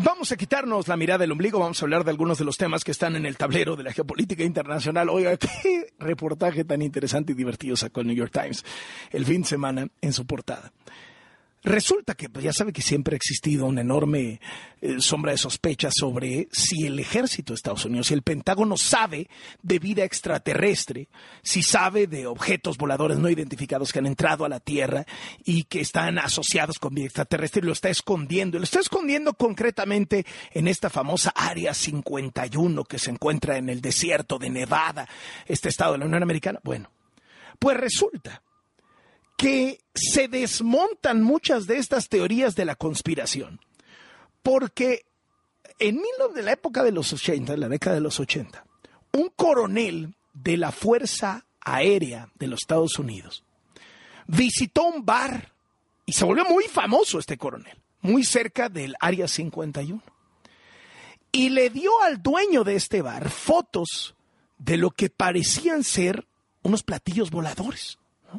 Vamos a quitarnos la mirada del ombligo, vamos a hablar de algunos de los temas que están en el tablero de la geopolítica internacional. Oiga, qué reportaje tan interesante y divertido sacó el New York Times el fin de semana en su portada. Resulta que ya sabe que siempre ha existido una enorme sombra de sospecha sobre si el ejército de Estados Unidos, si el Pentágono sabe de vida extraterrestre, si sabe de objetos voladores no identificados que han entrado a la Tierra y que están asociados con vida extraterrestre, y lo está escondiendo. Y lo está escondiendo concretamente en esta famosa Área 51 que se encuentra en el desierto de Nevada, este estado de la Unión Americana. Bueno, pues resulta que se desmontan muchas de estas teorías de la conspiración, porque en la época de los 80, en la década de los 80, un coronel de la Fuerza Aérea de los Estados Unidos visitó un bar y se volvió muy famoso este coronel, muy cerca del Área 51, y le dio al dueño de este bar fotos de lo que parecían ser unos platillos voladores.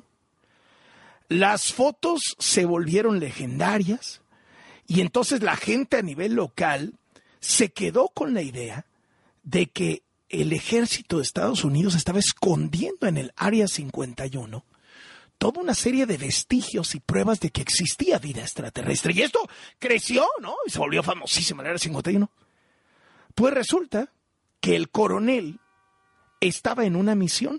Las fotos se volvieron legendarias y entonces la gente a nivel local se quedó con la idea de que el ejército de Estados Unidos estaba escondiendo en el Área 51 toda una serie de vestigios y pruebas de que existía vida extraterrestre. Y esto creció, ¿no? Y se volvió famosísimo el Área 51. Pues resulta que el coronel estaba en una misión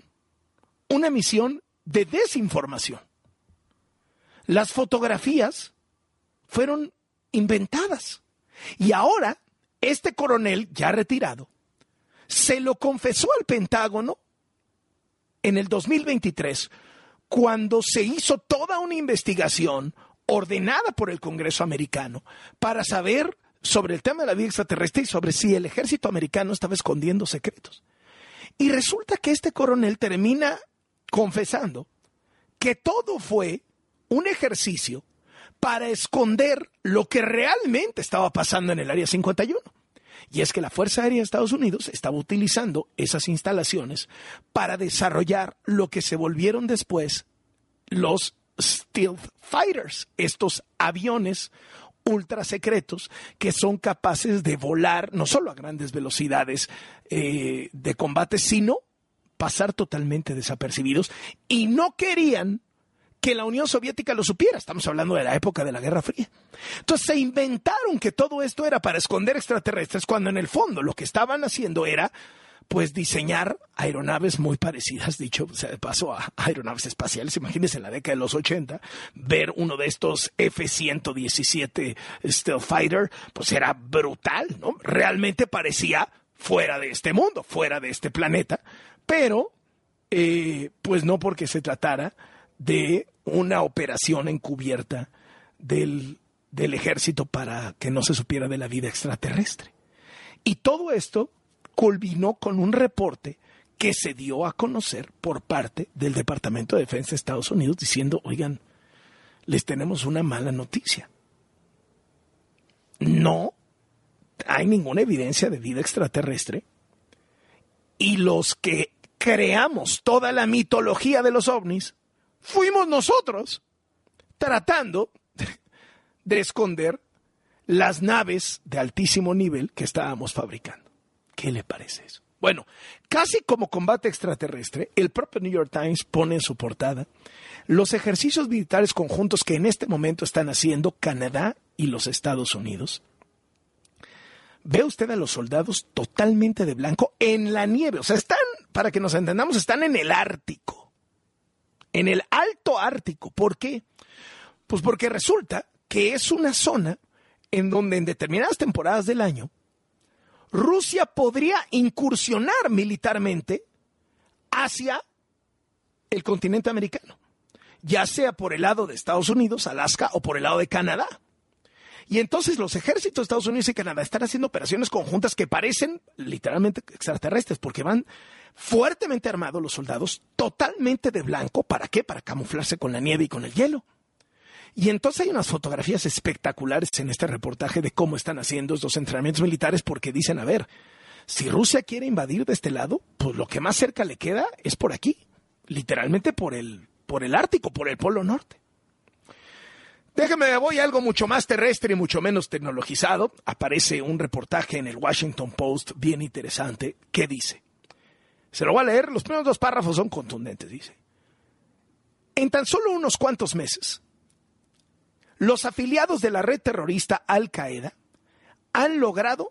de desinformación. Las fotografías fueron inventadas. Y ahora, este coronel, ya retirado, se lo confesó al Pentágono en el 2023, cuando se hizo toda una investigación ordenada por el Congreso americano para saber sobre el tema de la vida extraterrestre y sobre si el ejército americano estaba escondiendo secretos. Y resulta que este coronel termina confesando que todo fue un ejercicio para esconder lo que realmente estaba pasando en el Área 51. Y es que la Fuerza Aérea de Estados Unidos estaba utilizando esas instalaciones para desarrollar lo que se volvieron después los Stealth Fighters, estos aviones ultra secretos que son capaces de volar no solo a grandes velocidades de combate, sino pasar totalmente desapercibidos, y no querían que la Unión Soviética lo supiera. Estamos hablando de la época de la Guerra Fría. Entonces se inventaron que todo esto era para esconder extraterrestres, cuando en el fondo lo que estaban haciendo era pues diseñar aeronaves muy parecidas, dicho sea de paso, a aeronaves espaciales. Imagínense en la década de los 80, ver uno de estos F-117 Stealth Fighter, pues era brutal, ¿no? Realmente parecía fuera de este mundo, fuera de este planeta, pero pues no porque se tratara de una operación encubierta del ejército para que no se supiera de la vida extraterrestre. Y todo esto culminó con un reporte que se dio a conocer por parte del Departamento de Defensa de Estados Unidos diciendo, oigan, les tenemos una mala noticia. No hay ninguna evidencia de vida extraterrestre, y los que creamos toda la mitología de los ovnis fuimos nosotros, tratando de esconder las naves de altísimo nivel que estábamos fabricando. ¿Qué le parece eso? Bueno, casi como combate extraterrestre, el propio New York Times pone en su portada los ejercicios militares conjuntos que en este momento están haciendo Canadá y los Estados Unidos. Ve usted a los soldados totalmente de blanco en la nieve. O sea, están, para que nos entendamos, están en el Ártico. En el alto Ártico. ¿Por qué? Pues porque resulta que es una zona en donde en determinadas temporadas del año Rusia podría incursionar militarmente hacia el continente americano, ya sea por el lado de Estados Unidos, Alaska, o por el lado de Canadá. Y entonces los ejércitos de Estados Unidos y Canadá están haciendo operaciones conjuntas que parecen literalmente extraterrestres, porque van fuertemente armados los soldados, totalmente de blanco. ¿Para qué? Para camuflarse con la nieve y con el hielo. Y entonces hay unas fotografías espectaculares en este reportaje de cómo están haciendo estos entrenamientos militares, porque dicen, a ver, si Rusia quiere invadir de este lado, pues lo que más cerca le queda es por aquí, literalmente por el Ártico, por el Polo Norte. Déjeme, voy a algo mucho más terrestre y mucho menos tecnologizado. Aparece un reportaje en el Washington Post bien interesante. ¿Qué dice? Se lo voy a leer. Los primeros 2 párrafos son contundentes, dice. En tan solo unos cuantos meses, los afiliados de la red terrorista Al-Qaeda han logrado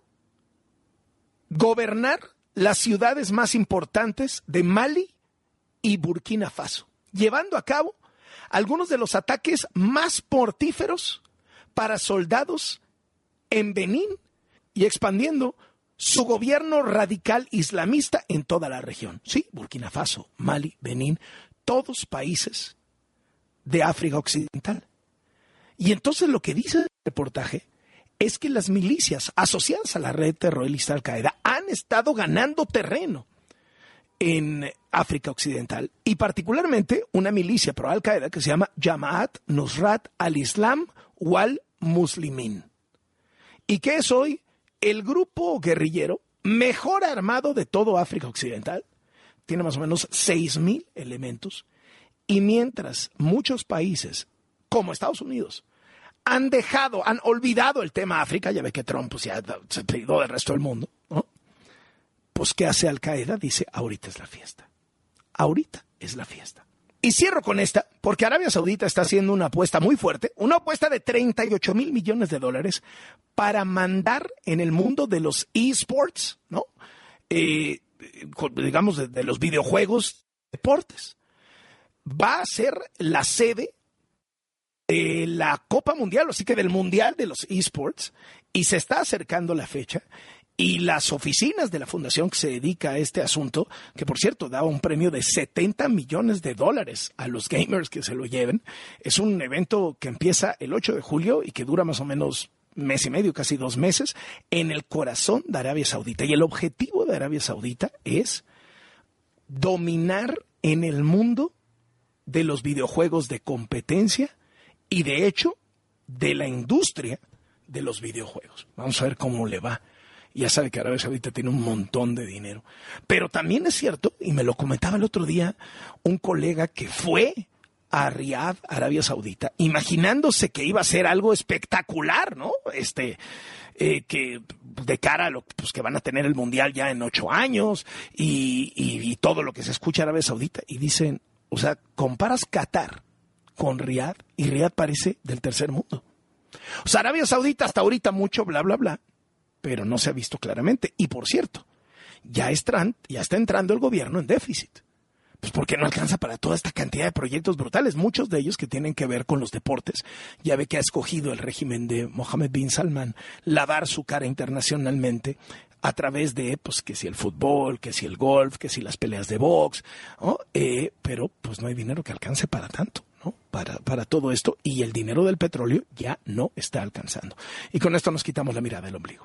gobernar las ciudades más importantes de Mali y Burkina Faso, llevando a cabo algunos de los ataques más mortíferos para soldados en Benín y expandiendo su gobierno radical islamista en toda la región. Sí, Burkina Faso, Mali, Benín, todos países de África Occidental. Y entonces lo que dice el reportaje es que las milicias asociadas a la red terrorista Al-Qaeda han estado ganando terreno en África Occidental, y particularmente una milicia pro Al-Qaeda que se llama Jamaat Nusrat al-Islam wal Muslimin, y que es hoy el grupo guerrillero mejor armado de todo África Occidental. Tiene más o menos 6,000 elementos, y mientras muchos países como Estados Unidos han olvidado el tema África, ya ve que Trump pues, ya se privó del resto del mundo, ¿no? Pues, ¿qué hace Al-Qaeda? Dice, ahorita es la fiesta. Ahorita es la fiesta. Y cierro con esta, porque Arabia Saudita está haciendo una apuesta muy fuerte, una apuesta de $38,000 millones para mandar en el mundo de los eSports, ¿no? Digamos, de los videojuegos, deportes. Va a ser la sede de la Copa Mundial, así que del Mundial de los eSports, y se está acercando la fecha. Y las oficinas de la fundación que se dedica a este asunto, que por cierto da un premio de $70 millones a los gamers que se lo lleven, es un evento que empieza el 8 de julio y que dura más o menos mes y medio, casi 2 meses, en el corazón de Arabia Saudita. Y el objetivo de Arabia Saudita es dominar en el mundo de los videojuegos de competencia y, de hecho, de la industria de los videojuegos. Vamos a ver cómo le va. Ya sabe que Arabia Saudita tiene un montón de dinero. Pero también es cierto, y me lo comentaba el otro día un colega que fue a Riad, Arabia Saudita, imaginándose que iba a ser algo espectacular, ¿no? Que de cara a lo pues, que van a tener el Mundial ya en 8 años y todo lo que se escucha en Arabia Saudita. Y dicen, o sea, comparas Qatar con Riad y Riad parece del tercer mundo. O sea, Arabia Saudita hasta ahorita mucho bla, bla, bla, pero no se ha visto claramente. Y por cierto, ya está entrando el gobierno en déficit. Pues porque no alcanza para toda esta cantidad de proyectos brutales, muchos de ellos que tienen que ver con los deportes. Ya ve que ha escogido el régimen de Mohammed bin Salman lavar su cara internacionalmente a través de, pues, que si el fútbol, que si el golf, que si las peleas de box, ¿no? Pero pues no hay dinero que alcance para tanto, ¿no? Para todo esto, y el dinero del petróleo ya no está alcanzando. Y con esto nos quitamos la mirada del ombligo.